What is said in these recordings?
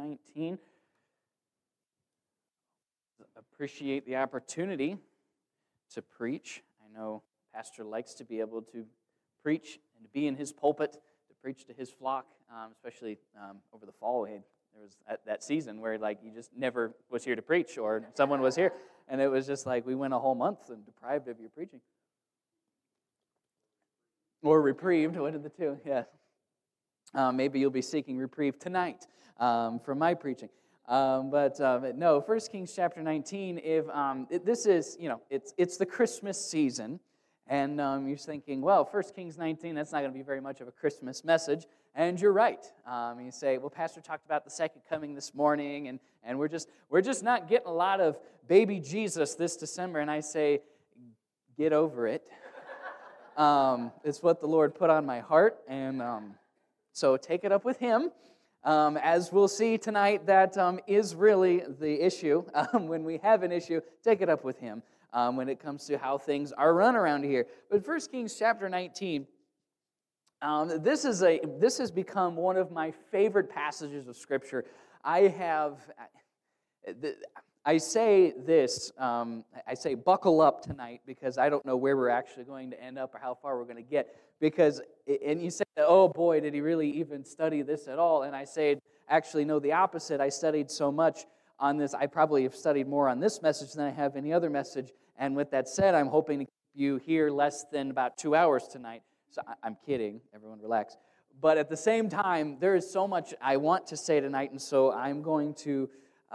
19. Appreciate the opportunity to preach. I know Pastor likes to be able to preach and to be in his pulpit, to preach to his flock, especially over the fall. There was that season where you just never was here to preach, or someone was here, and it was just we went a whole month and deprived of your preaching. Or reprieved, one of the two, yeah. Maybe you'll be seeking reprieve tonight from my preaching. But no, 1 Kings chapter 19, this is, it's the Christmas season, and you're thinking, well, 1 Kings 19, that's not going to be very much of a Christmas message, and you're right. You say, well, Pastor talked about the second coming this morning, and we're just not getting a lot of baby Jesus this December, and I say, get over it. It's what the Lord put on my heart, and so take it up with Him. As we'll see tonight, that is really the issue. When we have an issue, take it up with Him when it comes to how things are run around here. But 1 Kings chapter 19, this has become one of my favorite passages of Scripture. I say this, I say buckle up tonight because I don't know where we're actually going to end up or how far we're going to get. And you say, oh boy, did he really even study this at all? And I say, actually, no, the opposite. I studied so much on this. I probably have studied more on this message than I have any other message. And with that said, I'm hoping to keep you here less than about 2 hours tonight. So I'm kidding. Everyone relax. But at the same time, there is so much I want to say tonight. And so I'm going to...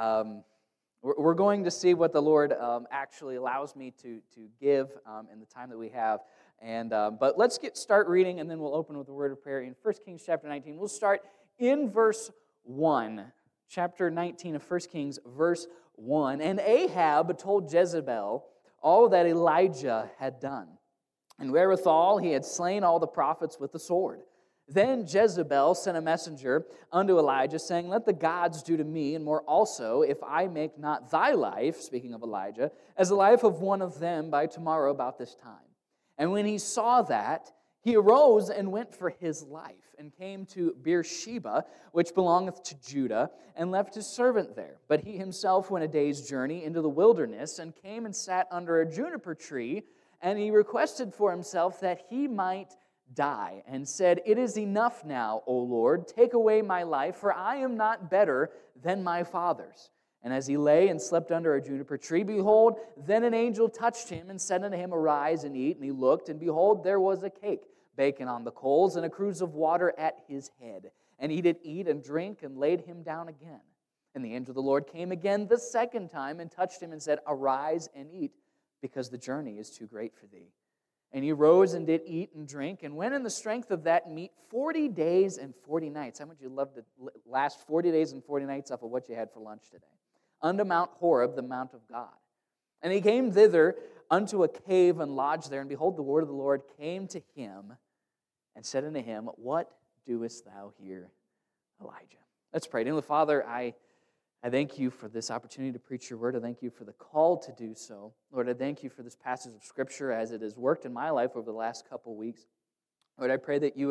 We're going to see what the Lord actually allows me to give in the time that we have. But let's start reading, and then we'll open with a word of prayer in 1 Kings chapter 19. We'll start in verse 1. Chapter 19 of 1 Kings, verse 1. And Ahab told Jezebel all that Elijah had done. And wherewithal he had slain all the prophets with the sword. Then Jezebel sent a messenger unto Elijah, saying, let the gods do to me, and more also, if I make not thy life, speaking of Elijah, as the life of one of them by tomorrow about this time. And when he saw that, he arose and went for his life, and came to Beersheba, which belongeth to Judah, and left his servant there. But he himself went a day's journey into the wilderness, and came and sat under a juniper tree, and he requested for himself that he might die, and said, it is enough now, O Lord, take away my life, for I am not better than my fathers. And as he lay and slept under a juniper tree, behold, then an angel touched him, and said unto him, arise and eat. And he looked, and behold, there was a cake baken on the coals, and a cruse of water at his head. And he did eat and drink, and laid him down again. And the angel of the Lord came again the second time, and touched him, and said, arise and eat, because the journey is too great for thee. And he rose and did eat and drink, and went in the strength of that meat 40 days and 40 nights. How much you love the last 40 days and 40 nights off of what you had for lunch today? Unto Mount Horeb, the mount of God. And he came thither unto a cave and lodged there. And behold, the word of the Lord came to him and said unto him, what doest thou here, Elijah? Let's pray. Dear Father, I thank you for this opportunity to preach your word. I thank you for the call to do so. Lord, I thank you for this passage of Scripture as it has worked in my life over the last couple weeks. Lord, I pray that you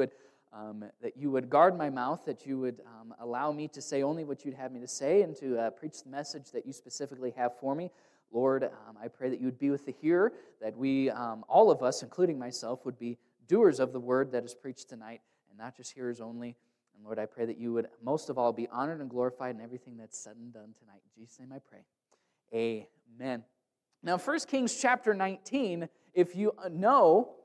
would guard my mouth, that you would allow me to say only what you'd have me to say, and to preach the message that you specifically have for me. Lord, I pray that you would be with the hearer, that we, all of us, including myself, would be doers of the word that is preached tonight, and not just hearers only. And Lord, I pray that you would most of all be honored and glorified in everything that's said and done tonight. In Jesus' name I pray. Amen. Now, 1 Kings chapter 19, if you know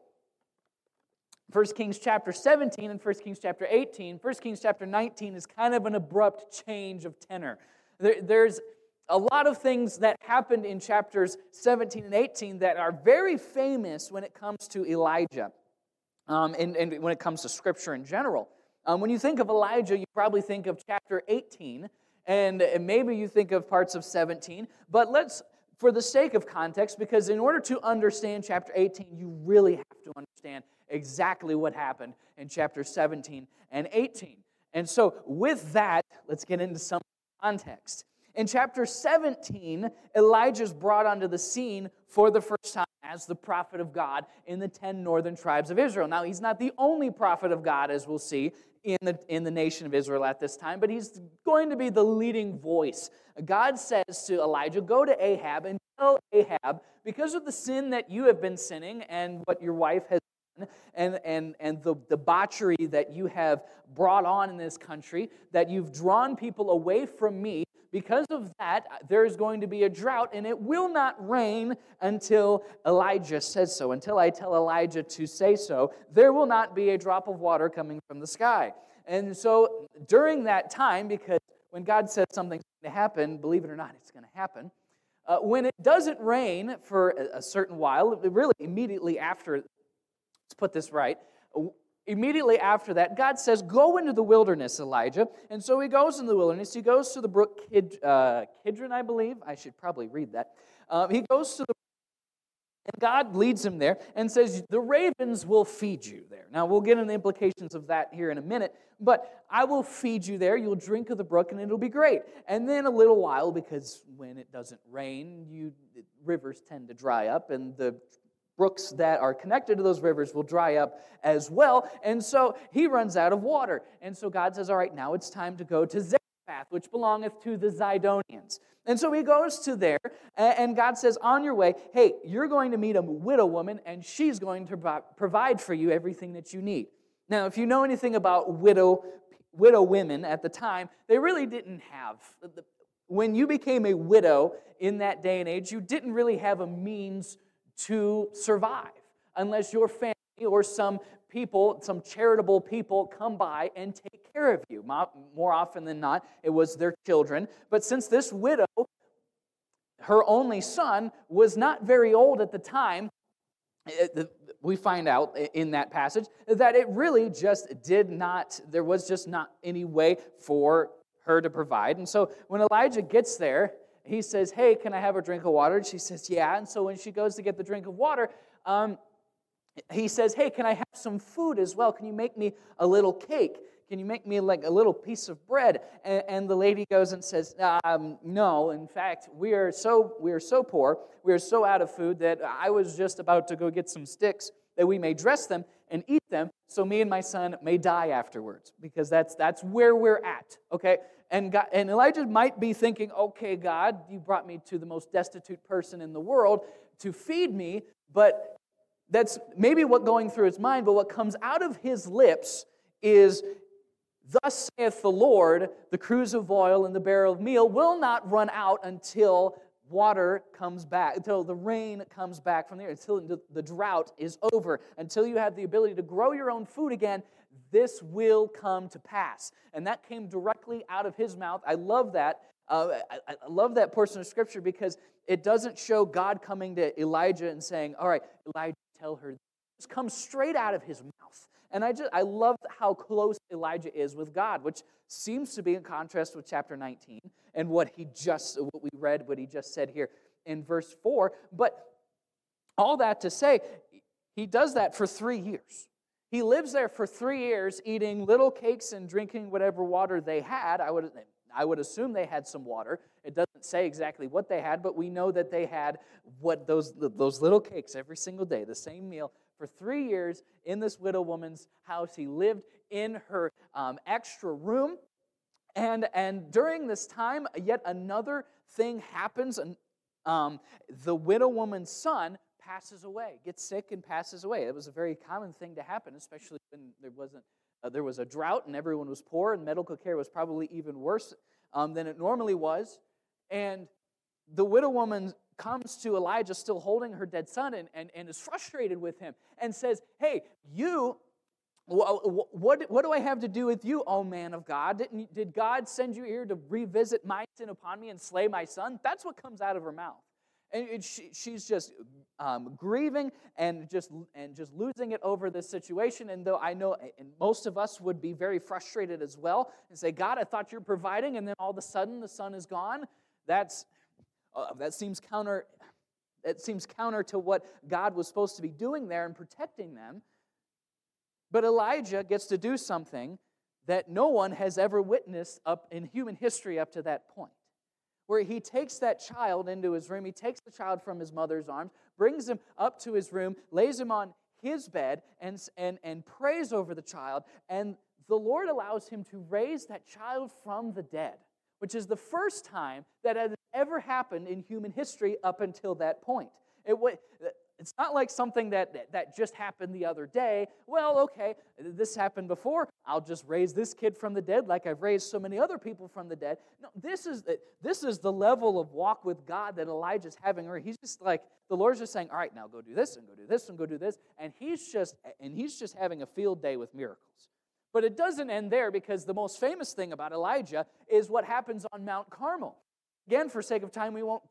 1 Kings chapter 17 and 1 Kings chapter 18, 1 Kings chapter 19 is kind of an abrupt change of tenor. There's a lot of things that happened in chapters 17 and 18 that are very famous when it comes to Elijah, and when it comes to Scripture in general. When you think of Elijah, you probably think of chapter 18, and maybe you think of parts of 17. But let's, for the sake of context, because in order to understand chapter 18, you really have to understand exactly what happened in chapter 17 and 18. And so with that, let's get into some context. In chapter 17, Elijah's brought onto the scene for the first time as the prophet of God in the 10 northern tribes of Israel. Now, he's not the only prophet of God, as we'll see, in the nation of Israel at this time, but he's going to be the leading voice. God says to Elijah, go to Ahab and tell Ahab, because of the sin that you have been sinning and what your wife has done, and the debauchery that you have brought on in this country, that you've drawn people away from me. Because of that, there is going to be a drought, and it will not rain until Elijah says so. Until I tell Elijah to say so, there will not be a drop of water coming from the sky. And so during that time, because when God says something's going to happen, believe it or not, it's going to happen. When it doesn't rain for a certain while, really immediately after, let's put this right, immediately after that, God says, go into the wilderness, Elijah. And so he goes in the wilderness. He goes to the brook Kidron, I believe. I should probably read that. He goes to the and God leads him there and says, the ravens will feed you there. Now, we'll get into the implications of that here in a minute, but I will feed you there. You'll drink of the brook, and it'll be great. And then a little while, because when it doesn't rain, rivers tend to dry up, and the brooks that are connected to those rivers will dry up as well. And so he runs out of water. And so God says, all right, now it's time to go to Zarephath, which belongeth to the Zidonians. And so he goes to there, and God says, on your way, hey, you're going to meet a widow woman, and she's going to provide for you everything that you need. Now, if you know anything about widow women at the time, they really didn't have. When you became a widow in that day and age, you didn't really have a means to survive unless your family or some people, some charitable people come by and take care of you. More often than not, it was their children. But since this widow, her only son, was not very old at the time, we find out in that passage that it really just there was just not any way for her to provide. And so when Elijah gets there, he says, hey, can I have a drink of water? And she says, yeah. And so when she goes to get the drink of water, he says, hey, can I have some food as well? Can you make me a little cake? Can you make me like a little piece of bread? And the lady goes and says, no, in fact, we are so poor, we are so out of food that I was just about to go get some sticks that we may dress them and eat them so me and my son may die afterwards, because that's where we're at, okay? And Elijah might be thinking, okay, God, you brought me to the most destitute person in the world to feed me, but that's maybe what going through his mind, but what comes out of his lips is, thus saith the Lord, the cruse of oil and the barrel of meal will not run out until water comes back, until the rain comes back from the air, until the drought is over, until you have the ability to grow your own food again. This will come to pass. And that came directly out of his mouth. I love that. I love that portion of Scripture because it doesn't show God coming to Elijah and saying, all right, Elijah, tell her. This comes straight out of his mouth. And I love how close Elijah is with God, which seems to be in contrast with chapter 19 and what he just said here in verse 4. But all that to say, he does that for 3 years. He lives there for 3 years, eating little cakes and drinking whatever water they had. I would assume they had some water. It doesn't say exactly what they had, but we know that they had those little cakes every single day, the same meal. For 3 years in this widow woman's house, he lived in her extra room. And during this time, yet another thing happens. And the widow woman's son passes away, gets sick and passes away. It was a very common thing to happen, especially when there was a drought and everyone was poor, and medical care was probably even worse than it normally was. And the widow woman comes to Elijah still holding her dead son and is frustrated with him and says, hey, what do I have to do with you, O man of God? Did God send you here to revisit my sin upon me and slay my son? That's what comes out of her mouth. And she's just grieving and just losing it over this situation. And though I know, and most of us would be very frustrated as well and say, God, I thought you're providing, and then all of a sudden the son is gone. That seems counter to what God was supposed to be doing there and protecting them. But Elijah gets to do something that no one has ever witnessed up in human history up to that point. where he takes that child into his room. He takes the child from his mother's arms, brings him up to his room, lays him on his bed, and prays over the child. And the Lord allows him to raise that child from the dead, which is the first time that had ever happened in human history up until that point. It's not like something that just happened the other day. Well, okay, this happened before. I'll just raise this kid from the dead like I've raised so many other people from the dead. No, this is the level of walk with God that Elijah's having. Where he's just like, the Lord's just saying, all right, now go do this and go do this and go do this. And he's just having a field day with miracles. But it doesn't end there, because the most famous thing about Elijah is what happens on Mount Carmel. Again, for sake of time, we won't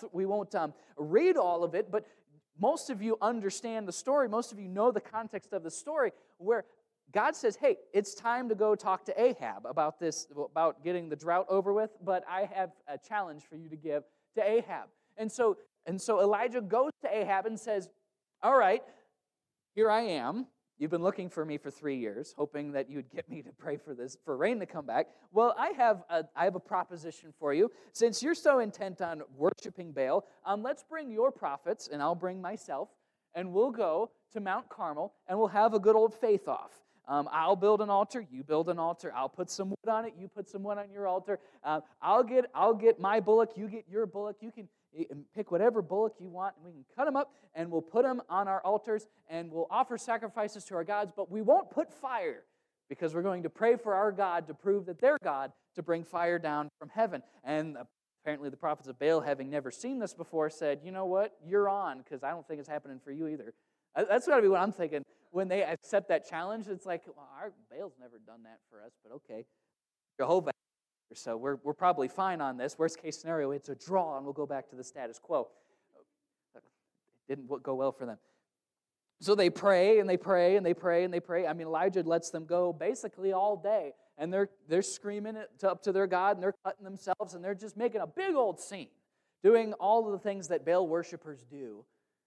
read all of it, but most of you understand the story. Most of you know the context of the story, where God says, hey, it's time to go talk to Ahab about getting the drought over with, but I have a challenge for you to give to Ahab. And so Elijah goes to Ahab and says, all right, here I am. You've been looking for me for 3 years, hoping that you'd get me to pray for rain to come back. Well, I have a proposition for you. Since you're so intent on worshiping Baal, let's bring your prophets, and I'll bring myself, and we'll go to Mount Carmel, and we'll have a good old faith-off. I'll build an altar, you build an altar. I'll put some wood on it, you put some wood on your altar. I'll get my bullock, you get your bullock. You can pick whatever bullock you want, and we can cut them up, and we'll put them on our altars, and we'll offer sacrifices to our gods, but we won't put fire, because we're going to pray for our God to prove that they're God, to bring fire down from heaven. And apparently the prophets of Baal, having never seen this before, said, you know what, you're on, because I don't think it's happening for you either. That's got to be what I'm thinking. When they accept that challenge, it's like, well, our Baal's never done that for us, but okay. Jehovah, so we're probably fine on this. Worst case scenario, it's a draw, and we'll go back to the status quo. It didn't go well for them. So they pray, and they pray, and they pray, and they pray. I mean, Elijah lets them go basically all day, and they're screaming it up to their God, and they're cutting themselves, and they're just making a big old scene, doing all of the things that Baal worshipers do.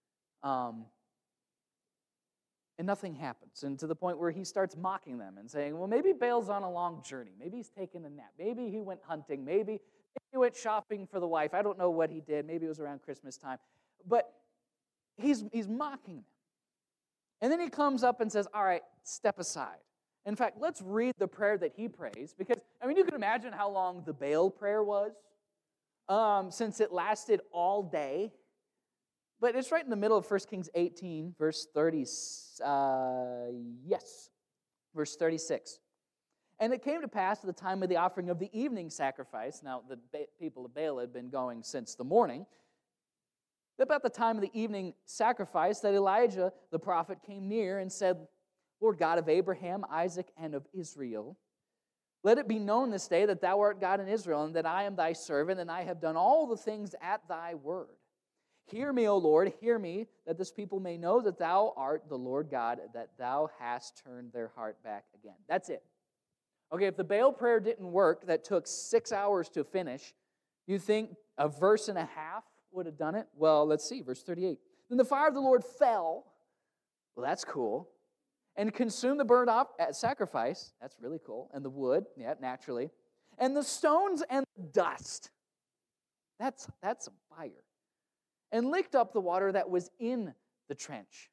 And nothing happens. And to the point where he starts mocking them and saying, well, maybe Baal's on a long journey. Maybe he's taking a nap. Maybe he went hunting. Maybe he went shopping for the wife. I don't know what he did. Maybe it was around Christmas time. But he's mocking them. And then he comes up and says, all right, step aside. In fact, let's read the prayer that he prays. Because, I mean, you can imagine how long the Baal prayer was, since it lasted all day. But it's right in the middle of 1 Kings 18, verse 30. Verse 36. And it came to pass at the time of the offering of the evening sacrifice. Now, the people of Baal had been going since the morning. About the time of the evening sacrifice, that Elijah the prophet came near and said, Lord God of Abraham, Isaac, and of Israel, let it be known this day that thou art God in Israel, and that I am thy servant, and I have done all the things at thy word. Hear me, O Lord, hear me, that this people may know that thou art the Lord God, that thou hast turned their heart back again. That's it. Okay, if the Baal prayer didn't work, that took 6 hours to finish, you think a verse and a half would have done it? Well, let's see, verse 38. Then the fire of the Lord fell. Well, that's cool. And consumed the burnt sacrifice. That's really cool. And the wood, yeah, naturally. And the stones and the dust. That's a fire. And licked up the water that was in the trench.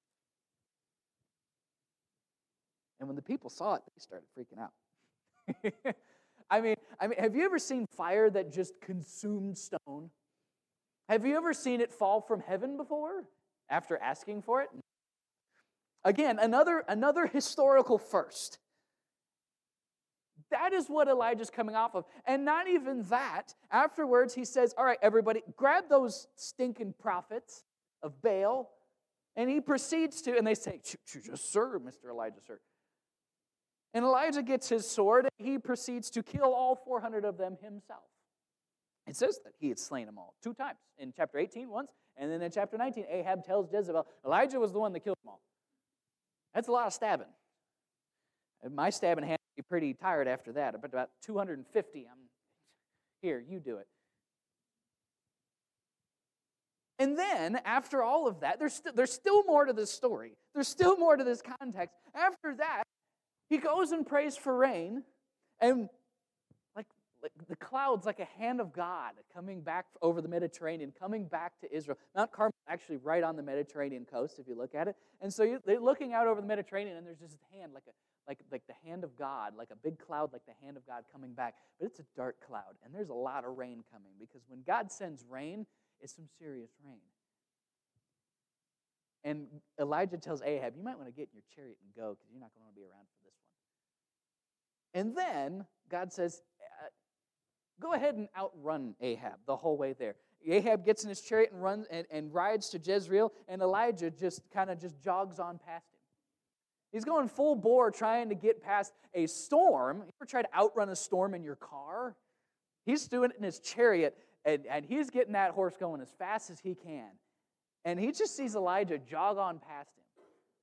And when the people saw it, they started freaking out. I mean, have you ever seen fire that just consumed stone? Have you ever seen it fall from heaven before, after asking for it? Again, another historical first. That is what Elijah's coming off of. And not even that. Afterwards, he says, all right, everybody, grab those stinking prophets of Baal. And he proceeds to, and they say, yes, sir, Mr. Elijah, sir. And Elijah gets his sword, and he proceeds to kill all 400 of them himself. It says that he had slain them all 2 times. In chapter 18 once, and then in chapter 19, Ahab tells Jezebel, Elijah was the one that killed them all. That's a lot of stabbing. My stabbing hand would be pretty tired after that. About 250, here, you do it. And then, after all of that, there's still more to this story. There's still more to this context. After that, he goes and prays for rain. And the clouds like a hand of God coming back over the Mediterranean, coming back to Israel. Mount Carmel is actually right on the Mediterranean coast, if you look at it. And so they're looking out over the Mediterranean, and there's just a hand, like the hand of God, like a big cloud, like the hand of God coming back. But it's a dark cloud, and there's a lot of rain coming, because when God sends rain, it's some serious rain. And Elijah tells Ahab, you might want to get in your chariot and go, because you're not going to be around for this one. And then God says, go ahead and outrun Ahab the whole way there. Ahab gets in his chariot and runs and rides to Jezreel, and Elijah just jogs on past him. He's going full bore trying to get past a storm. You ever try to outrun a storm in your car? He's doing it in his chariot, and he's getting that horse going as fast as he can. And he just sees Elijah jog on past him.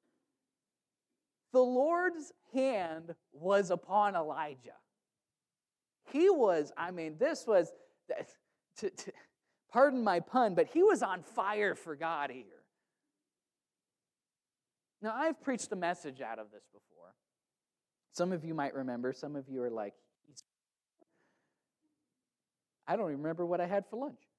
The Lord's hand was upon Elijah. He was, pardon my pun, but he was on fire for God here. Now, I've preached a message out of this before. Some of you might remember. Some of you are like, I don't even remember what I had for lunch.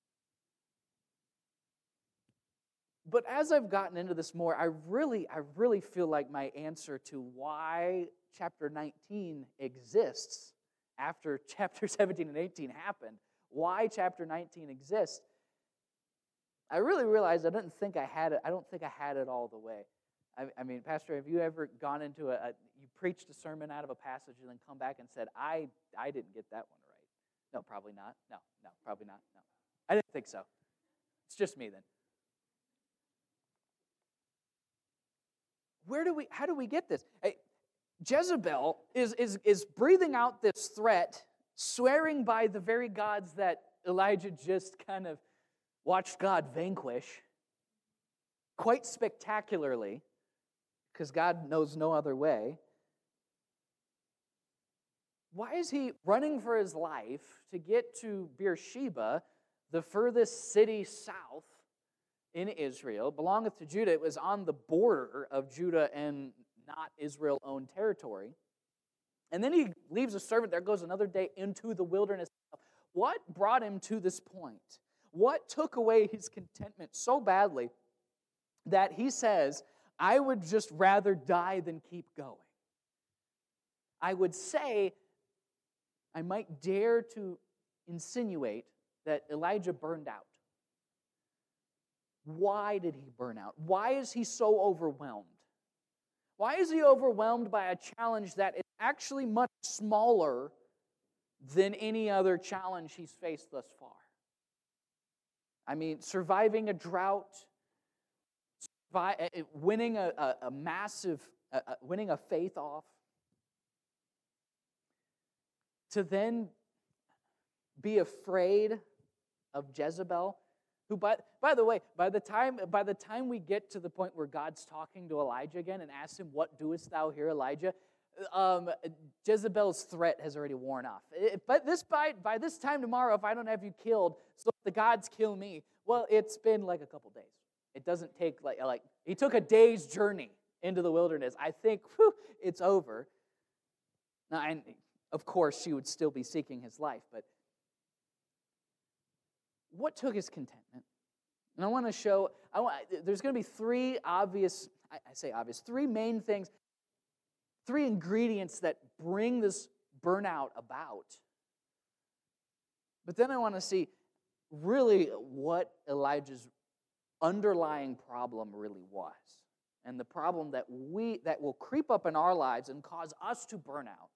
But as I've gotten into this more, I really feel like my answer to why chapter 19 exists after chapter 17 and 18 happened, why chapter 19 exists, I really realized I don't think I had it all the way. I mean, Pastor, have you ever gone into you preached a sermon out of a passage and then come back and said, I didn't get that one right? No, probably not. No, probably not. No. I didn't think so. It's just me then. How do we get this? Hey, Jezebel is breathing out this threat, swearing by the very gods that Elijah just kind of watched God vanquish, quite spectacularly, because God knows no other way. Why is he running for his life to get to Beersheba, the furthest city south in Israel? Belongeth to Judah. It was on the border of Judah and not Israel-owned territory. And then he leaves a servant there, goes another day into the wilderness. What brought him to this point? What took away his contentment so badly that he says, I would just rather die than keep going? I would say, I might dare to insinuate that Elijah burned out. Why did he burn out? Why is he so overwhelmed? Why is he overwhelmed by a challenge that is actually much smaller than any other challenge he's faced thus far? I mean, surviving a drought, winning winning a faith off, to then be afraid of Jezebel, who, by the way, by the time we get to the point where God's talking to Elijah again and asks him, "What doest thou here, Elijah?" Jezebel's threat has already worn off. But by this time tomorrow, if I don't have you killed, so the gods kill me. Well, it's been like a couple days. It doesn't take like he took a day's journey into the wilderness. I think it's over. Now, and of course, she would still be seeking his life, but what took his contentment? And I want to show, there's going to be three main things, three ingredients that bring this burnout about. But then I want to see really what Elijah's underlying problem really was. And the problem that will creep up in our lives and cause us to burn out.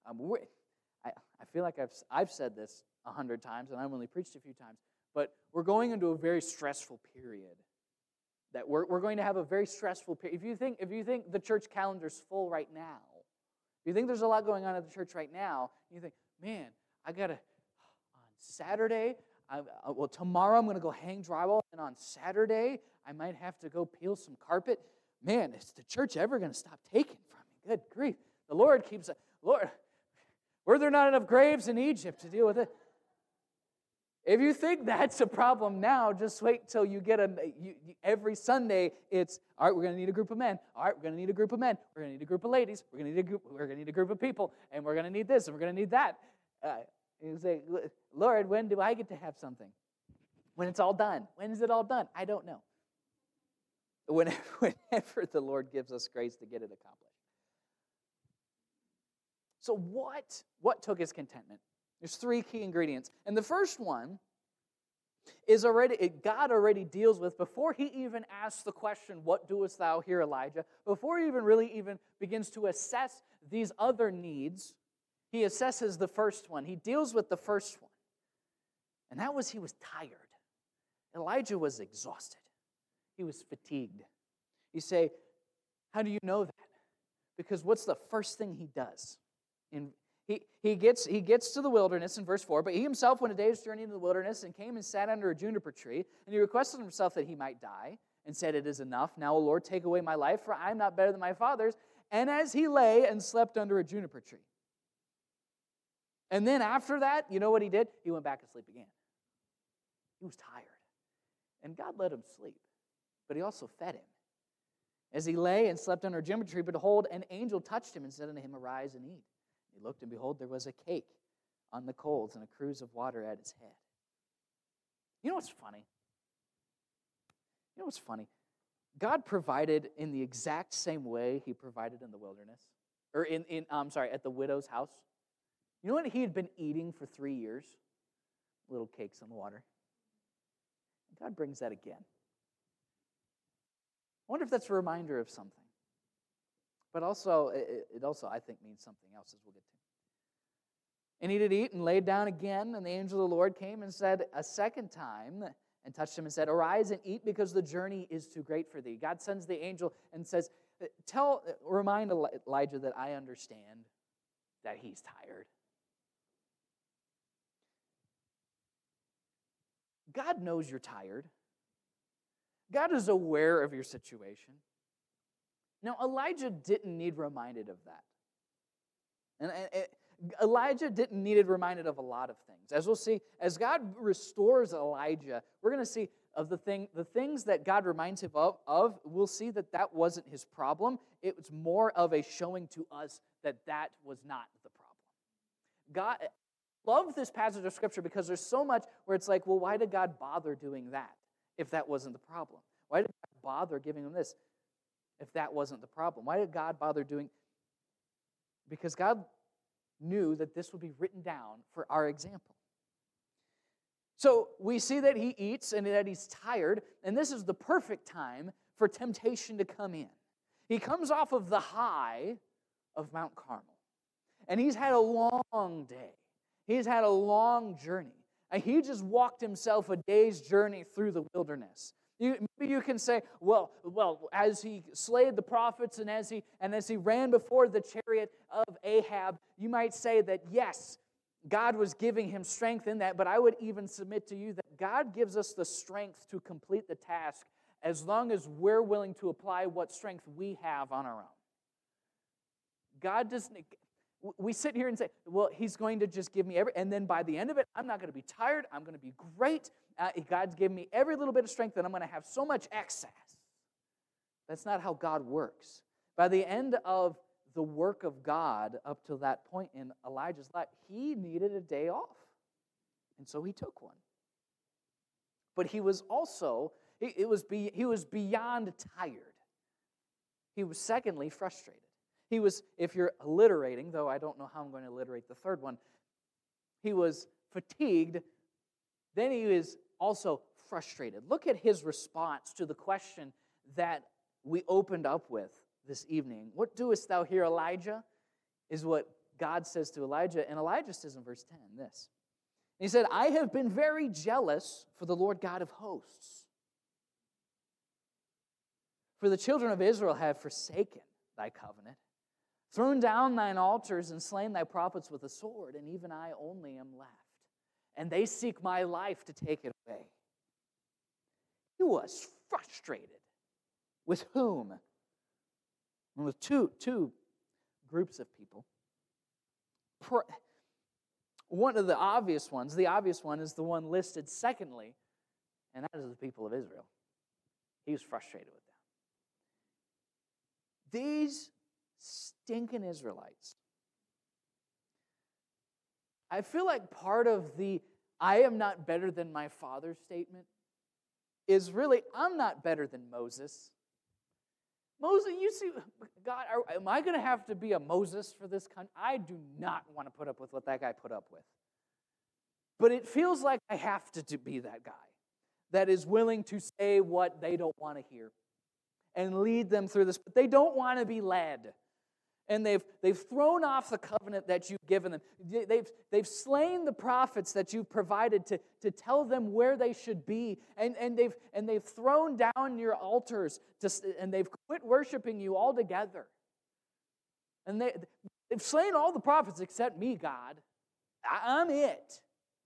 I feel like I've said this 100 times, and I've only preached a few times, but we're going into a very stressful period. That we're going to have a very stressful period. If you think the church calendar's full right now, if you think there's a lot going on at the church right now, you think, man, I gotta on Saturday. Tomorrow I'm going to go hang drywall, and on Saturday I might have to go peel some carpet. Man, is the church ever going to stop taking from me? Good grief! The Lord keeps Lord. Were there not enough graves in Egypt to deal with it? If you think that's a problem now, just wait till you get every Sunday, it's, all right, we're going to need a group of men. All right, we're going to need a group of men. We're going to need a group of ladies. We're going to need a group of people. And we're going to need this, and we're going to need that. You say, Lord, when do I get to have something? When it's all done. When is it all done? I don't know. Whenever the Lord gives us grace to get it accomplished. So what took his contentment? There's three key ingredients. And the first one is God already deals with, before he even asks the question, what doest thou here, Elijah? Before he even begins to assess these other needs, he assesses the first one. He deals with the first one. And that was, he was tired. Elijah was exhausted. He was fatigued. You say, how do you know that? Because what's the first thing he does? He gets to the wilderness in verse 4, but he himself went a day's journey into the wilderness and came and sat under a juniper tree, and he requested himself that he might die, and said, it is enough. Now, O Lord, take away my life, for I am not better than my fathers. And as he lay and slept under a juniper tree. And then after that, you know what he did? He went back to sleep again. He was tired. And God let him sleep, but he also fed him. As he lay and slept under a juniper tree, behold, an angel touched him and said unto him, arise and eat. He looked, and behold, there was a cake on the coals and a cruse of water at his head. You know what's funny? God provided in the exact same way he provided in the wilderness. Or at the widow's house. You know what he had been eating for 3 years? Little cakes on the water. God brings that again. I wonder if that's a reminder of something. But also, it also, I think, means something else, as we'll get to. And he did eat and laid down again, and the angel of the Lord came and said a second time, and touched him and said, arise and eat, because the journey is too great for thee. God sends the angel and says, remind Elijah that I understand that he's tired. God knows you're tired. God is aware of your situation. Now, Elijah didn't need reminded of that. And Elijah didn't need it reminded of a lot of things. As we'll see, as God restores Elijah, we're going to see of the things that God reminds him of, we'll see that wasn't his problem. It was more of a showing to us that was not the problem. God, love this passage of Scripture because there's so much where it's like, well, why did God bother doing that if that wasn't the problem? Why did God bother giving him this if that wasn't the problem? Why did God bother doing? Because God knew that this would be written down for our example. So we see that he eats and that he's tired, and this is the perfect time for temptation to come in. He comes off of the high of Mount Carmel, and he's had a long day. He's had a long journey. And he just walked himself a day's journey through the wilderness. Maybe you can say, well, as he slayed the prophets and as he ran before the chariot of Ahab, you might say that yes, God was giving him strength in that, but I would even submit to you that God gives us the strength to complete the task as long as we're willing to apply what strength we have on our own. God doesn't. We sit here and say, well, he's going to just give me and then by the end of it, I'm not going to be tired. I'm going to be great. God's given me every little bit of strength, and I'm going to have so much excess. That's not how God works. By the end of the work of God up to that point in Elijah's life, he needed a day off. And so he took one. But he was also, he was beyond tired. He was secondly frustrated. He was, if you're alliterating, though I don't know how I'm going to alliterate the third one, he was fatigued, then he is also frustrated. Look at his response to the question that we opened up with this evening. What doest thou here, Elijah? Is what God says to Elijah. And Elijah says in verse 10 this. He said, I have been very jealous for the Lord God of hosts. For the children of Israel have forsaken thy covenant, thrown down thine altars, and slain thy prophets with a sword, and even I only am left. And they seek my life to take it away. He was frustrated. With whom? With two groups of people. One of the obvious one is the one listed secondly, and that is the people of Israel. He was frustrated with them. These stinking Israelites. I feel like part of the I am not better than my father statement is really, I'm not better than Moses. Moses, you see, God, am I going to have to be a Moses for this country? I do not want to put up with what that guy put up with. But it feels like I have to be that guy that is willing to say what they don't want to hear and lead them through this. But they don't want to be led. And they've thrown off the covenant that you've given them. They've slain the prophets that you've provided to tell them where they should be. And they've thrown down your altars and they've quit worshiping you altogether. And they've slain all the prophets except me, God. I'm it.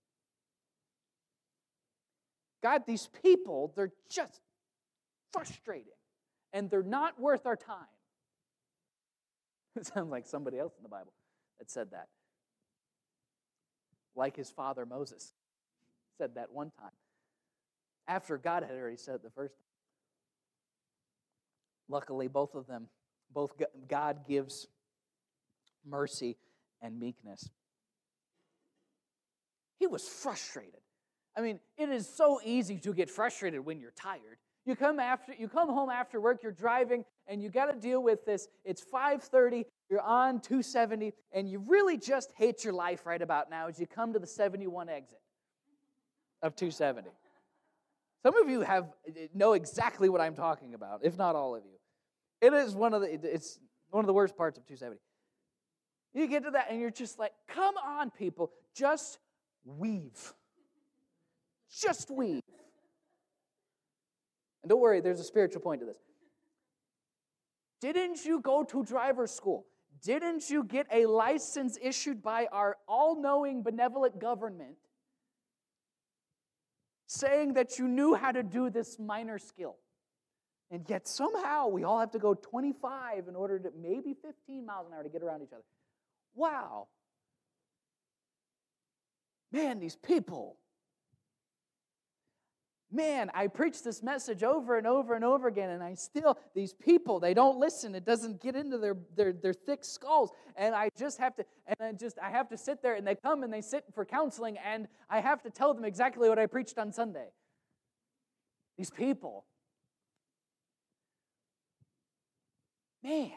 God, these people, they're just frustrating. And they're not worth our time. It sounds like somebody else in the Bible that said that. Like his father Moses said that one time. After God had already said it the first time. Luckily, both God gives mercy and meekness. He was frustrated. I mean, it is so easy to get frustrated when you're tired. You come home after work, you're driving, and you got to deal with this. It's 5:30, you're on 270, and you really just hate your life right about now as you come to the 71 exit of 270. Some of you know exactly what I'm talking about, if not all of you. It's one of the worst parts of 270. You get to that, and you're just like, come on, people, just weave. Just weave. And don't worry, there's a spiritual point to this. Didn't you go to driver's school? Didn't you get a license issued by our all-knowing, benevolent government saying that you knew how to do this minor skill? And yet somehow we all have to go 25 in order to maybe 15 miles an hour to get around each other. Wow. Man, these people. Man, I preach this message over and over and over again, and these people, they don't listen. It doesn't get into their thick skulls. And I have to sit there, and they come and they sit for counseling, and I have to tell them exactly what I preached on Sunday. These people. Man.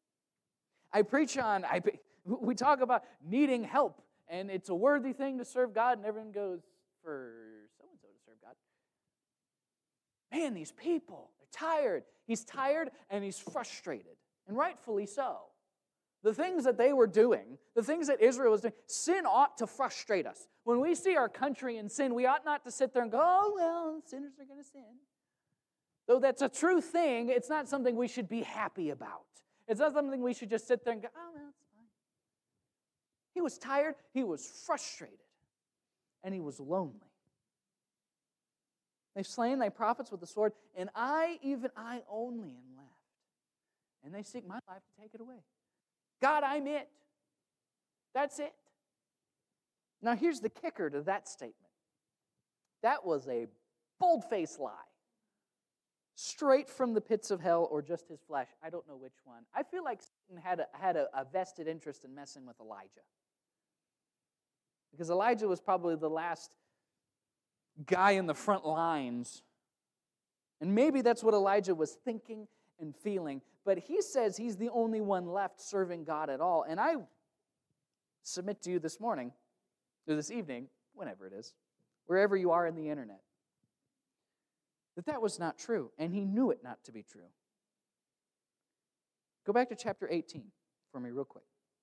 We talk about needing help, and it's a worthy thing to serve God, and everyone goes, for so-and-so to serve God. Man, these people, they're tired. He's tired and he's frustrated, and rightfully so. The things that they were doing, the things that Israel was doing, sin ought to frustrate us. When we see our country in sin, we ought not to sit there and go, oh, well, sinners are going to sin. Though that's a true thing, it's not something we should be happy about. It's not something we should just sit there and go, oh, well, it's fine. He was tired, he was frustrated, and he was lonely. They've slain thy prophets with the sword, and even I only am left. And they seek my life to take it away. God, I'm it. That's it. Now here's the kicker to that statement. That was a bold-faced lie. Straight from the pits of hell or just his flesh. I don't know which one. I feel like Satan had a vested interest in messing with Elijah. Because Elijah was probably the last guy in the front lines. And maybe that's what Elijah was thinking and feeling. But he says he's the only one left serving God at all. And I submit to you this morning, or this evening, whenever it is, wherever you are in the internet, that was not true. And he knew it not to be true. Go back to chapter 18 for me real quick.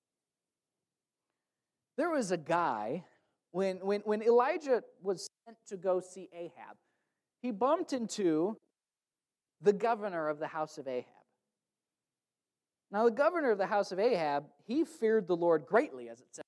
There was a guy, when Elijah was sent to go see Ahab, he bumped into the governor of the house of Ahab. Now, the governor of the house of Ahab, he feared the Lord greatly, as it says.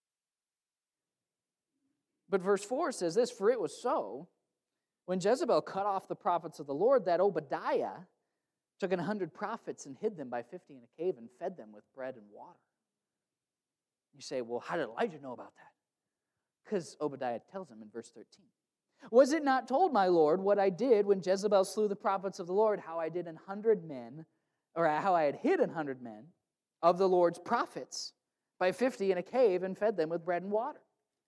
But verse 4 says this, for it was so, when Jezebel cut off the prophets of the Lord, that Obadiah took 100 prophets and hid them by 50 in a cave and fed them with bread and water. You say, well, how did Elijah know about that? Because Obadiah tells him in verse 13. Was it not told, my Lord, what I did when Jezebel slew the prophets of the Lord, how I did 100 men, or how I had hid 100 men of the Lord's prophets by 50 in a cave and fed them with bread and water?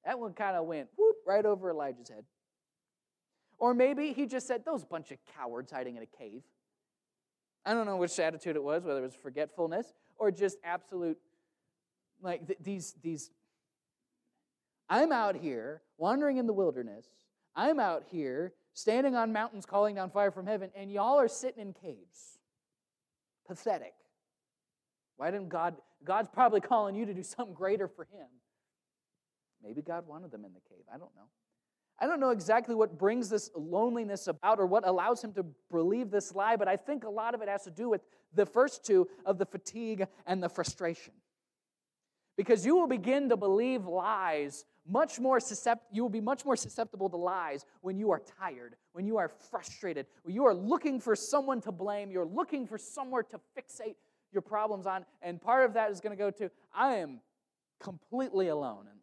That one kind of went whoop right over Elijah's head. Or maybe he just said, those bunch of cowards hiding in a cave. I don't know which attitude it was, whether it was forgetfulness or just absolute, like these. I'm out here wandering in the wilderness. I'm out here standing on mountains calling down fire from heaven, and y'all are sitting in caves. Pathetic. Why didn't God's probably calling you to do something greater for him. Maybe God wanted them in the cave. I don't know. I don't know exactly what brings this loneliness about or what allows him to believe this lie, but I think a lot of it has to do with the first two of the fatigue and the frustration. Because you will begin to believe lies you will be much more susceptible to lies when you are tired, when you are frustrated, when you are looking for someone to blame, you're looking for somewhere to fixate your problems on, and part of that is going to go to, I am completely alone in life.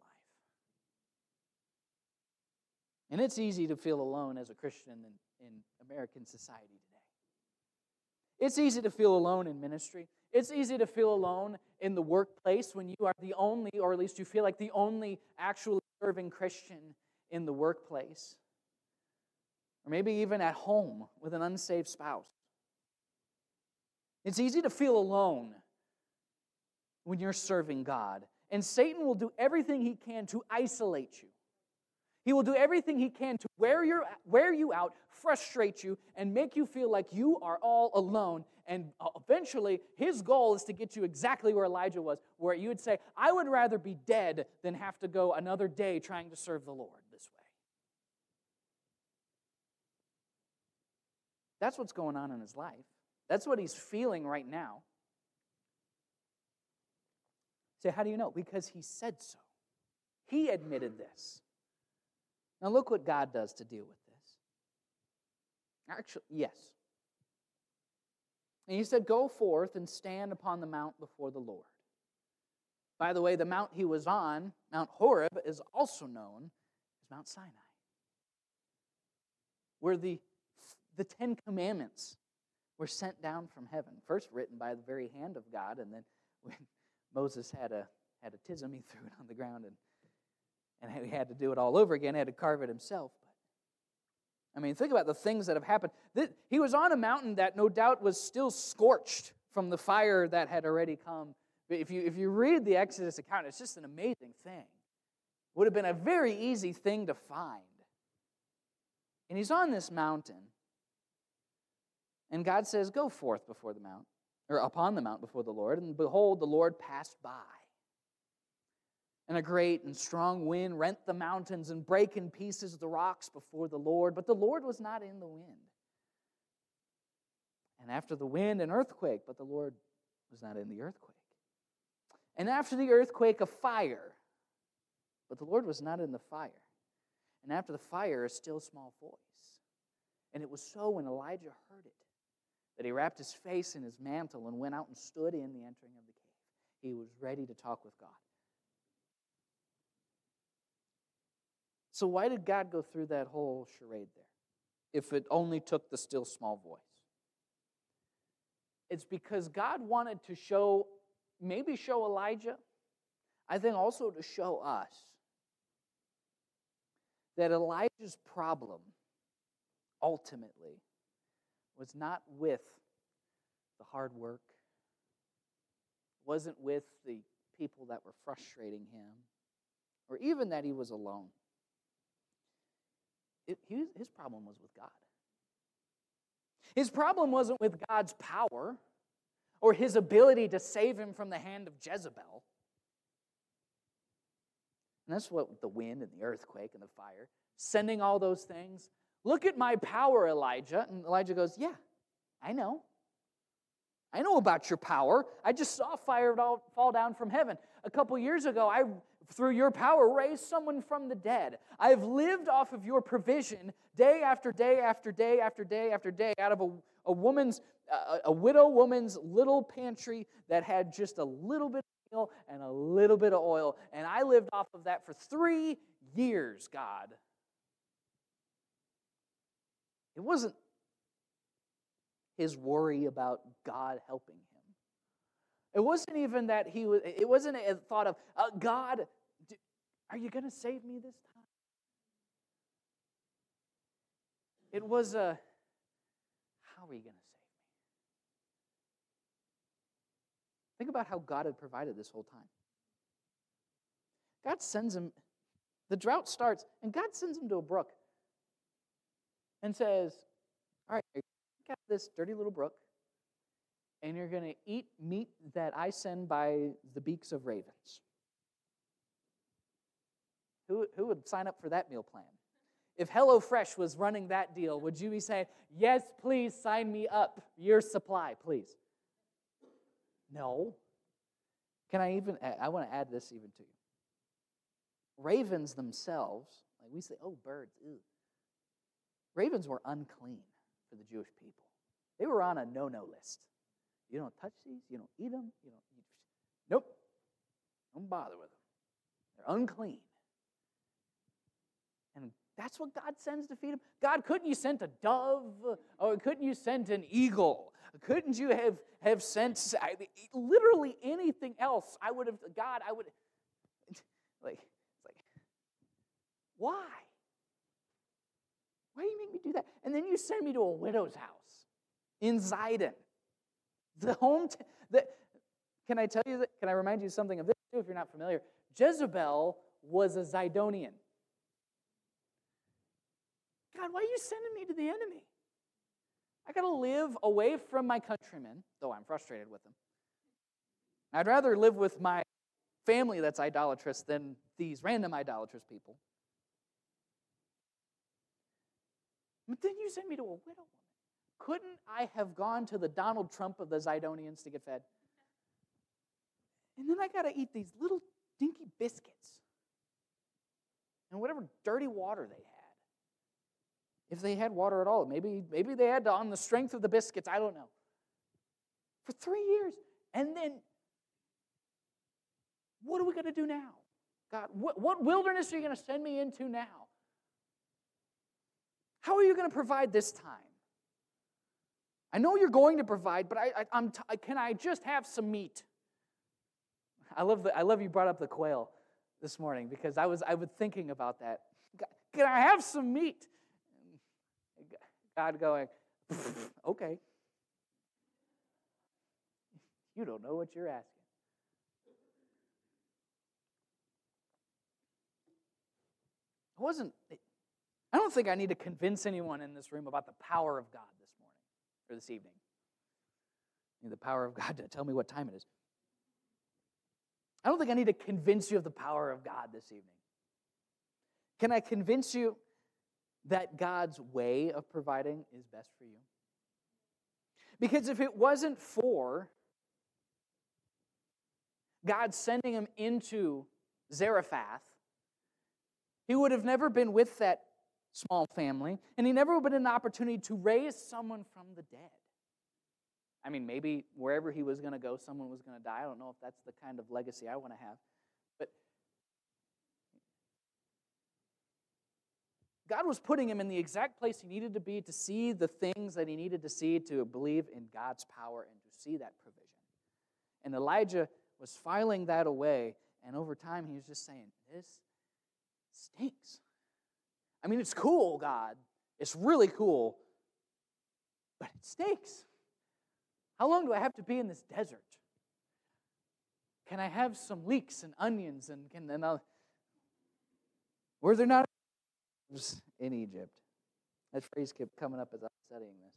And it's easy to feel alone as a Christian in American society today. It's easy to feel alone in ministry. It's easy to feel alone in the workplace when you are the only, or at least you feel like the only actually serving Christian in the workplace. Or maybe even at home with an unsaved spouse. It's easy to feel alone when you're serving God. And Satan will do everything he can to isolate you. He will do everything he can to wear you out, frustrate you, and make you feel like you are all alone. And eventually, his goal is to get you exactly where Elijah was, where you would say, I would rather be dead than have to go another day trying to serve the Lord this way. That's what's going on in his life. That's what he's feeling right now. Say, how do you know? Because he said so. He admitted this. Now look what God does to deal with this. Actually, yes. And he said, go forth and stand upon the mount before the Lord. By the way, the mount he was on, Mount Horeb, is also known as Mount Sinai, where the Ten Commandments were sent down from heaven. First written by the very hand of God, and then when Moses had a tism, he threw it on the ground, and he had to do it all over again. He had to carve it himself. But I mean, think about the things that have happened. He was on a mountain that no doubt was still scorched from the fire that had already come. If you read the Exodus account, it's just an amazing thing. It would have been a very easy thing to find. And he's on this mountain. And God says, go forth before the mount, or upon the mount before the Lord. And behold, the Lord passed by. And a great and strong wind rent the mountains and brake in pieces the rocks before the Lord. But the Lord was not in the wind. And after the wind, an earthquake, but the Lord was not in the earthquake. And after the earthquake, a fire, but the Lord was not in the fire. And after the fire, a still small voice. And it was so when Elijah heard it, that he wrapped his face in his mantle and went out and stood in the entering of the cave. He was ready to talk with God. So why did God go through that whole charade there, if it only took the still small voice? It's because God wanted to show Elijah, I think also to show us, that Elijah's problem ultimately was not with the hard work, wasn't with the people that were frustrating him, or even that he was alone. His problem was with God. His problem wasn't with God's power or his ability to save him from the hand of Jezebel. And that's what the wind and the earthquake and the fire, sending all those things. Look at my power, Elijah. And Elijah goes, yeah, I know. I know about your power. I just saw fire fall down from heaven. A couple years ago, I, through your power, raised someone from the dead. I've lived off of your provision day after day after day after day after day out of a widow woman's little pantry that had just a little bit of meal and a little bit of oil. And I lived off of that for 3 years, God. It wasn't his worry about God helping him. It wasn't even that it wasn't a thought of, God, Are you going to save me this time? It was a, how are you going to save me? Think about how God had provided this whole time. God sends him, the drought starts, and God sends him to a brook and says, all right, you're going to get this dirty little brook, and you're going to eat meat that I send by the beaks of ravens. Who would sign up for that meal plan? If HelloFresh was running that deal, would you be saying, yes, please sign me up, your supply, please? No. I want to add this even to you. Ravens themselves, like we say, oh, birds, ew. Ravens were unclean for the Jewish people. They were on a no-no list. You don't touch these, you don't eat them, you don't eat. Nope. Don't bother with them. They're unclean. And that's what God sends to feed them. God, couldn't you send a dove? Or couldn't you send an eagle? Couldn't you have sent literally anything else? I would, like, why? Why do you make me do that? And then you send me to a widow's house in Zidon. Can I tell you that? Can I remind you something of this too if you're not familiar? Jezebel was a Zidonian. God, why are you sending me to the enemy? I got to live away from my countrymen, though I'm frustrated with them. I'd rather live with my family that's idolatrous than these random idolatrous people. But then you send me to a widow woman. Couldn't I have gone to the Donald Trump of the Zidonians to get fed? And then I got to eat these little dinky biscuits and whatever dirty water they had. If they had water at all, maybe they had to, on the strength of the biscuits, I don't know. For 3 years. And then, what are we going to do now? God, what wilderness are you going to send me into now? How are you going to provide this time? I know you're going to provide, but can I just have some meat? I love you brought up the quail this morning because I was thinking about that. Can I have some meat? God going, okay. You don't know what you're asking. I don't think I need to convince anyone in this room about the power of God this morning or this evening. I need the power of God to tell me what time it is. I don't think I need to convince you of the power of God this evening. Can I convince you that God's way of providing is best for you? Because if it wasn't for God sending him into Zarephath, he would have never been with that small family, and he never would have been an opportunity to raise someone from the dead. I mean, maybe wherever he was going to go, someone was going to die. I don't know if that's the kind of legacy I want to have. But God was putting him in the exact place he needed to be to see the things that he needed to see to believe in God's power and to see that provision. And Elijah was filing that away, and over time he was just saying, this stinks. I mean, it's cool, God. It's really cool, but it stinks. How long do I have to be in this desert? Can I have some leeks and onions were there not in Egypt? That phrase kept coming up as I was studying this.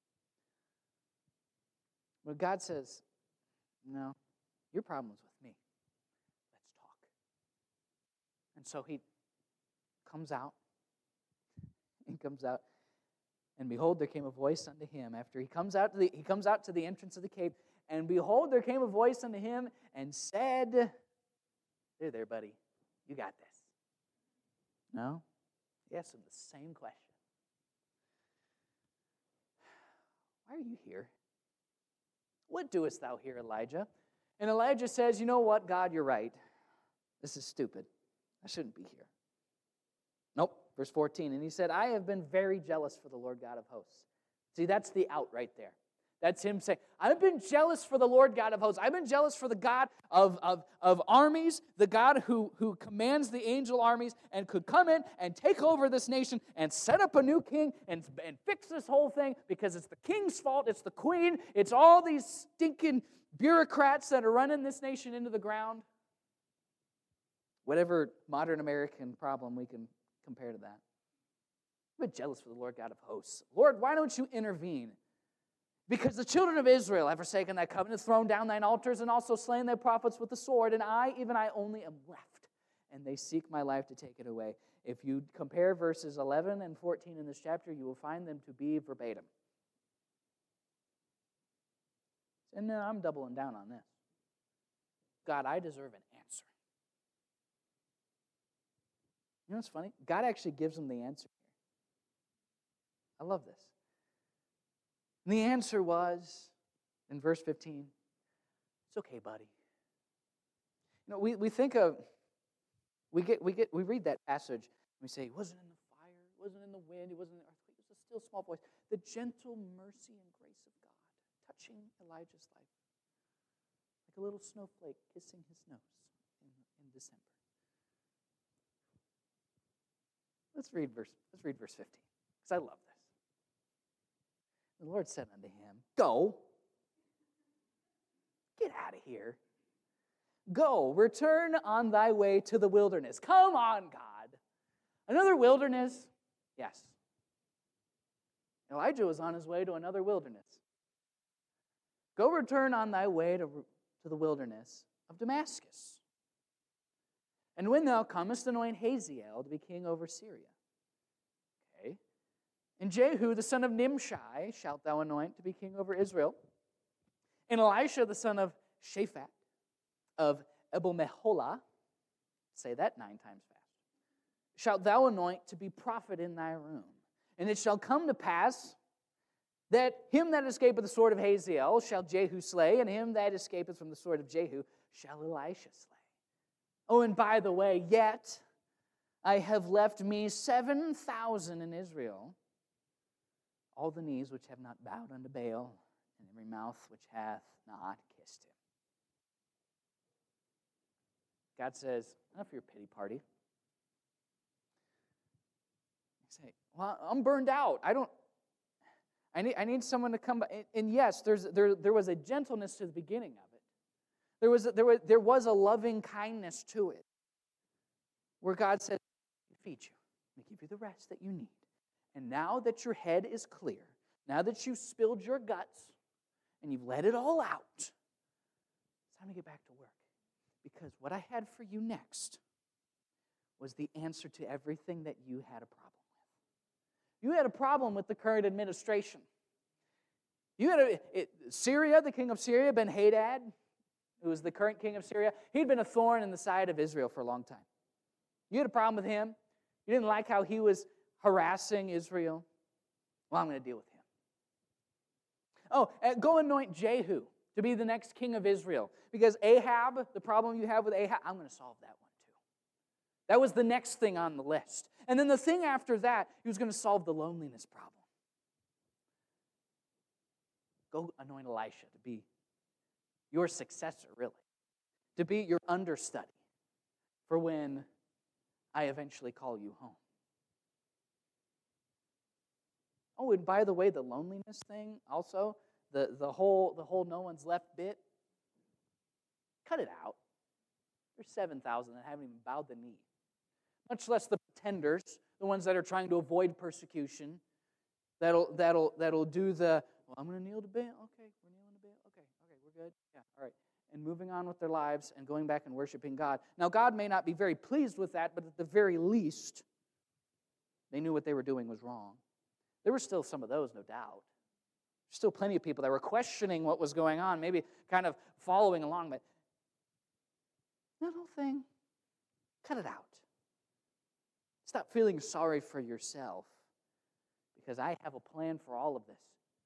But God says, no, your problem is with me. Let's talk. And so he comes out. And behold, there came a voice unto him. After he comes out to the entrance of the cave, and behold, there came a voice unto him and said, there, buddy, you got this. No? He asked him the same question. Why are you here? What doest thou here, Elijah? And Elijah says, you know what, God, you're right. This is stupid. I shouldn't be here. Nope. Verse 14, and he said, I have been very jealous for the Lord God of hosts. See, that's the out right there. That's him saying, I've been jealous for the Lord God of hosts. I've been jealous for the God of armies, the God who commands the angel armies and could come in and take over this nation and set up a new king and fix this whole thing because it's the king's fault, it's the queen, it's all these stinking bureaucrats that are running this nation into the ground. Whatever modern American problem we can compare to that. I've been jealous for the Lord God of hosts. Lord, why don't you intervene? Because the children of Israel have forsaken thy covenant, thrown down thine altars, and also slain thy prophets with the sword, and I, even I only, am left, and they seek my life to take it away. If you compare verses 11 and 14 in this chapter, you will find them to be verbatim. And now I'm doubling down on this. God, I deserve an answer. You know what's funny? God actually gives them the answer here. I love this. And the answer was, in verse 15, it's okay, buddy. You know, we think of, we read that passage, and we say, it wasn't in the fire, it wasn't in the wind, it wasn't in the earthquake, it was a still small voice. The gentle mercy and grace of God touching Elijah's life, like a little snowflake kissing his nose in December. Let's read verse 15, because I love this. The Lord said unto him, go. Get out of here. Go, return on thy way to the wilderness. Come on, God. Another wilderness? Yes. Elijah was on his way to another wilderness. Go return on thy way to the wilderness of Damascus. And when thou comest, anoint Hazael to be king over Syria. Okay. And Jehu, the son of Nimshi, shalt thou anoint to be king over Israel. And Elisha, the son of Shaphat, of Abel-Meholah, say that 9 times fast, shalt thou anoint to be prophet in thy room. And it shall come to pass that him that escapeth the sword of Hazael shall Jehu slay, and him that escapeth from the sword of Jehu shall Elisha slay. Oh, and by the way, yet I have left me 7,000 in Israel, all the knees which have not bowed unto Baal, and every mouth which hath not kissed him. God says, enough of your pity party. You say, well, I'm burned out. I need someone to come by. And yes, there was a gentleness to the beginning of it. There was a loving kindness to it, where God said, I feed you, I give you the rest that you need. And now that your head is clear, now that you've spilled your guts and you've let it all out, it's time to get back to work. Because what I had for you next was the answer to everything that you had a problem with. You had a problem with the current administration. You had Syria, the king of Syria, Ben-Hadad, who was the current king of Syria. He'd been a thorn in the side of Israel for a long time. You had a problem with him. You didn't like how he was harassing Israel. Well, I'm going to deal with him. Oh, go anoint Jehu to be the next king of Israel. Because Ahab, the problem you have with Ahab, I'm going to solve that one too. That was the next thing on the list. And then the thing after that, he was going to solve the loneliness problem. Go anoint Elisha to be your successor, really. To be your understudy for when I eventually call you home. Oh, and by the way, the loneliness thing also, the whole no one's left bit, cut it out. There's 7,000 that haven't even bowed the knee. Much less the pretenders, the ones that are trying to avoid persecution, that'll do the, well, I'm going to kneel to Baal. Okay, we're kneeling to Baal. Okay, we're good. Yeah, all right. And moving on with their lives and going back and worshiping God. Now, God may not be very pleased with that, but at the very least, they knew what they were doing was wrong. There were still some of those, no doubt. Still plenty of people that were questioning what was going on, maybe kind of following along, but that whole thing, cut it out. Stop feeling sorry for yourself, because I have a plan for all of this.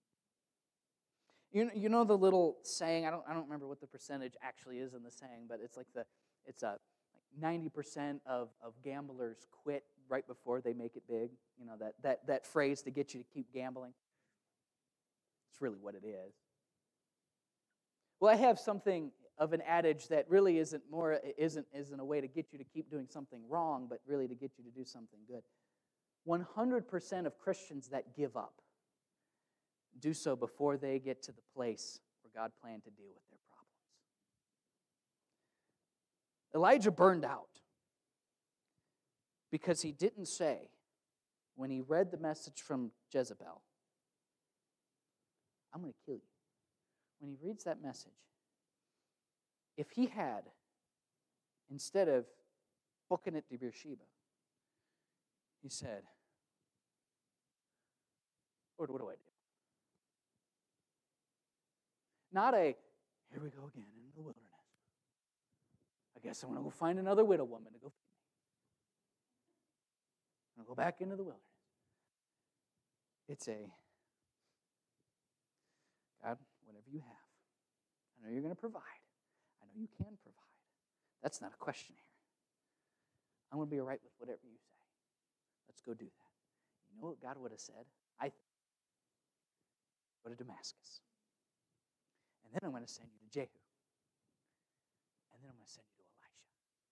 You know the little saying, I don't remember what the percentage actually is in the saying, but it's like 90% of gamblers quit right before they make it big. You know, that phrase to get you to keep gambling. It's really what it is. Well, I have something of an adage that really isn't a way to get you to keep doing something wrong, but really to get you to do something good. 100% of Christians that give up do so before they get to the place where God planned to deal with their problems. Elijah burned out because he didn't say, when he read the message from Jezebel, I'm going to kill you. When he reads that message, if he had, instead of booking it to Beersheba, he said, Lord, what do I do? Not a, here we go again in the wilderness. I guess I'm going to go find another widow woman to go feed me. I'm going to go back into the wilderness. It's a, God, whatever you have. I know you're going to provide. I know you can provide. That's not a question here. I'm going to be all right with whatever you say. Let's go do that. You know what God would have said? I think, go to Damascus. And then I'm going to send you to Jehu. And then I'm going to send you to Elisha.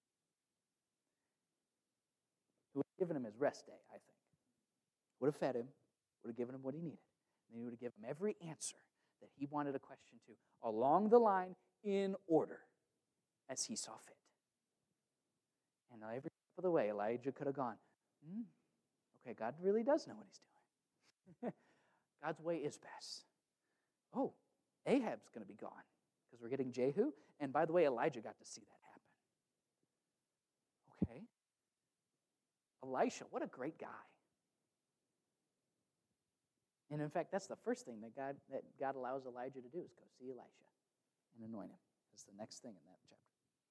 Who would have given him his rest day, I think. Would have fed him. Would have given him what he needed. And then he would have given him every answer that he wanted a question to along the line in order as he saw fit. And every step of the way, Elijah could have gone, okay, God really does know what he's doing. God's way is best. Oh, Ahab's going to be gone because we're getting Jehu. And by the way, Elijah got to see that happen. Okay. Elisha, what a great guy. And in fact, that's the first thing that God allows Elijah to do is go see Elisha and anoint him. That's the next thing in that chapter.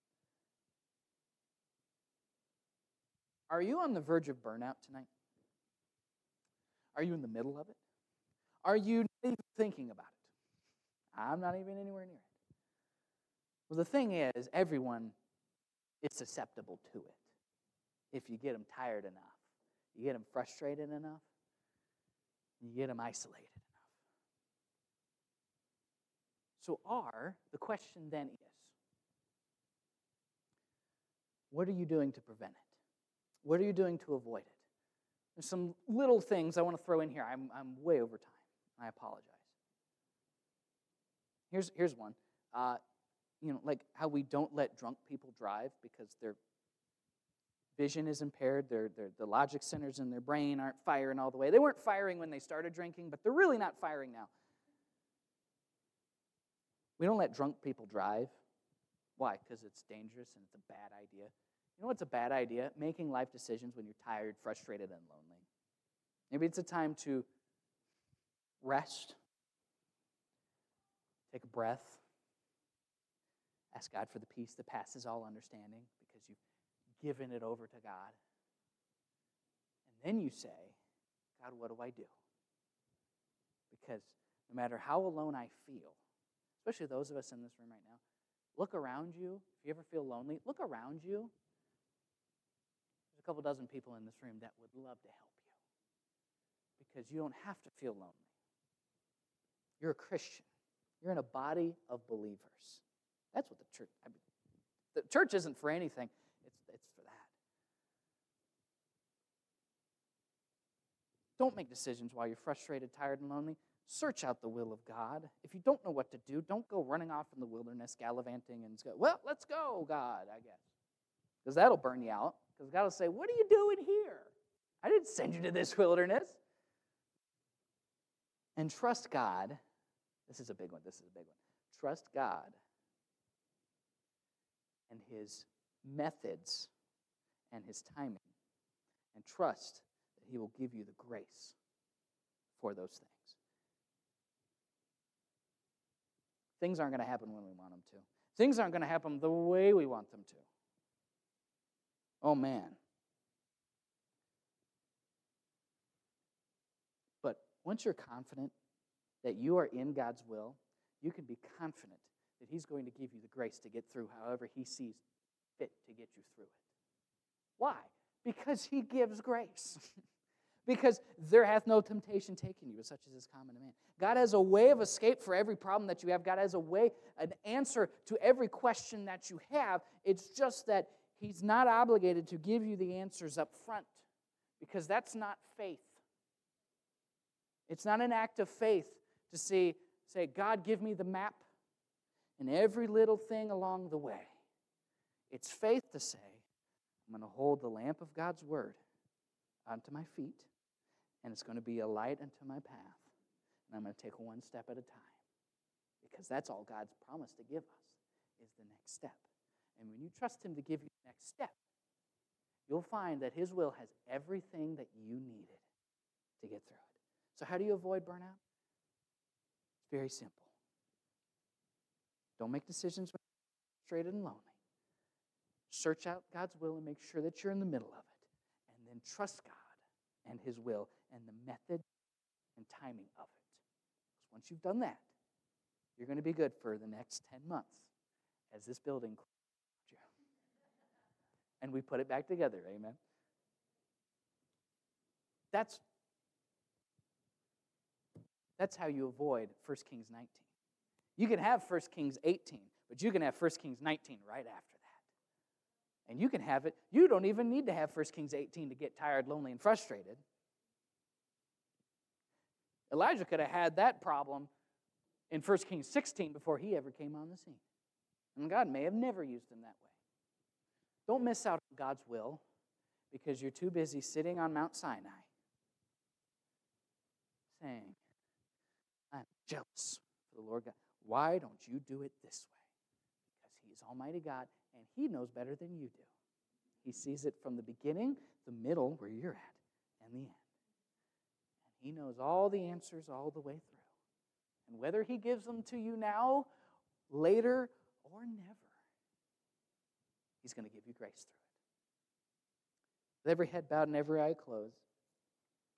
Are you on the verge of burnout tonight? Are you in the middle of it? Are you not even thinking about it? I'm not even anywhere near it. Well, the thing is, everyone is susceptible to it. If you get them tired enough, you get them frustrated enough, you get them isolated enough. So the question then is, what are you doing to prevent it? What are you doing to avoid it? There's some little things I want to throw in here. I'm way over time. I apologize. Here's one. Like how we don't let drunk people drive because their vision is impaired. The logic centers in their brain aren't firing all the way. They weren't firing when they started drinking, but they're really not firing now. We don't let drunk people drive. Why? Because it's dangerous and it's a bad idea. You know what's a bad idea? Making life decisions when you're tired, frustrated, and lonely. Maybe it's a time to rest, take a breath, ask God for the peace that passes all understanding because you've given it over to God. And then you say, God, what do I do? Because no matter how alone I feel, especially those of us in this room right now, look around you. If you ever feel lonely, look around you. There's a couple dozen people in this room that would love to help you because you don't have to feel lonely. You're a Christian. You're in a body of believers. That's what the church, the church isn't for anything. It's for that. Don't make decisions while you're frustrated, tired, and lonely. Search out the will of God. If you don't know what to do, don't go running off in the wilderness, gallivanting, and go, well, let's go, God, I guess. Because that'll burn you out. Because God will say, what are you doing here? I didn't send you to this wilderness. And trust God. This is a big one. Trust God and His methods and His timing. And trust that He will give you the grace for those things. Things aren't going to happen when we want them to. Things aren't going to happen the way we want them to. Oh, man. But once you're confident that you are in God's will, you can be confident that He's going to give you the grace to get through however He sees fit to get you through it. Why? Because He gives grace. Because there hath no temptation taken you, such as is common to man. God has a way of escape for every problem that you have. God has a way, an answer to every question that you have. It's just that He's not obligated to give you the answers up front, because that's not faith. It's not an act of faith to say, God, give me the map and every little thing along the way. It's faith to say, I'm going to hold the lamp of God's Word onto my feet, and it's going to be a light unto my path, and I'm going to take one step at a time, because that's all God's promised to give us, is the next step. And when you trust Him to give you the next step, you'll find that His will has everything that you needed to get through it. So how do you avoid burnout? It's very simple. Don't make decisions when you're frustrated and lonely. Search out God's will and make sure that you're in the middle of it. And then trust God and His will and the method and timing of it. Because once you've done that, you're going to be good for the next 10 months as this building closes. And we put it back together, amen? That's how you avoid 1 Kings 19. You can have 1 Kings 18, but you can have 1 Kings 19 right after that. And you can have it. You don't even need to have 1 Kings 18 to get tired, lonely, and frustrated. Elijah could have had that problem in 1 Kings 16 before he ever came on the scene. And God may have never used him that way. Don't miss out on God's will because you're too busy sitting on Mount Sinai saying, I'm jealous for the Lord God. Why don't you do it this way? Because He is Almighty God, and He knows better than you do. He sees it from the beginning, the middle, where you're at, and the end. And He knows all the answers all the way through. And whether He gives them to you now, later, or never, He's going to give you grace through it. With every head bowed and every eye closed,